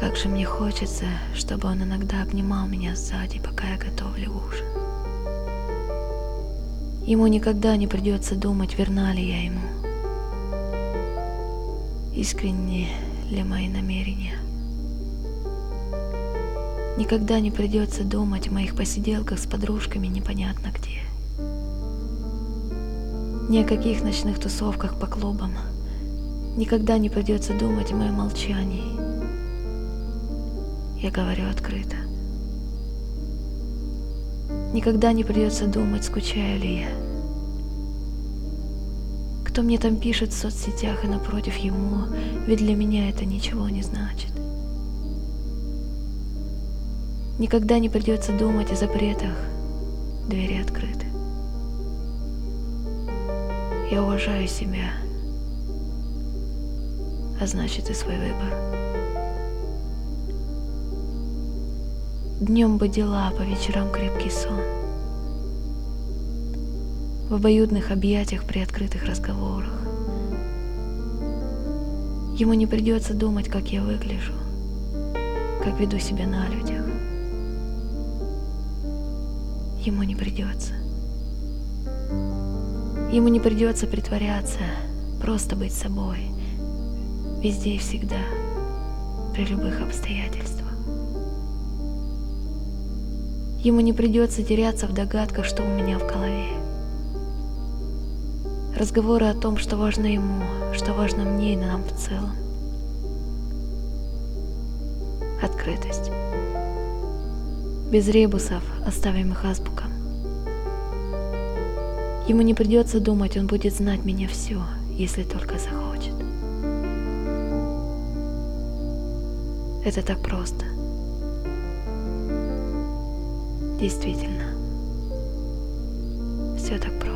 Как же мне хочется, чтобы он иногда обнимал меня сзади, пока я готовлю ужин. Ему никогда не придется думать, верна ли я ему, искренни ли мои намерения. Никогда не придется думать о моих посиделках с подружками непонятно где. Ни о каких ночных тусовках по клубам. Никогда не придется думать о моем молчании. Я говорю открыто. Никогда не придется думать, скучаю ли я. Кто мне там пишет в соцсетях и напротив ему, ведь для меня это ничего не значит. Никогда не придется думать о запретах, двери открыты. Я уважаю себя, а значит и свой выбор. Днем бы дела, а по вечерам крепкий сон. В обоюдных объятиях при открытых разговорах. Ему не придется думать, как я выгляжу, как веду себя на людях. Ему не придется. Ему не придется притворяться, просто быть собой, везде и всегда, при любых обстоятельствах. Ему не придется теряться в догадках, что у меня в голове. Разговоры о том, что важно ему, что важно мне и нам в целом. Открытость. Без ребусов, оставим их азбукам. Ему не придется думать, он будет знать меня все, если только захочет. Это так просто. Действительно, все так просто.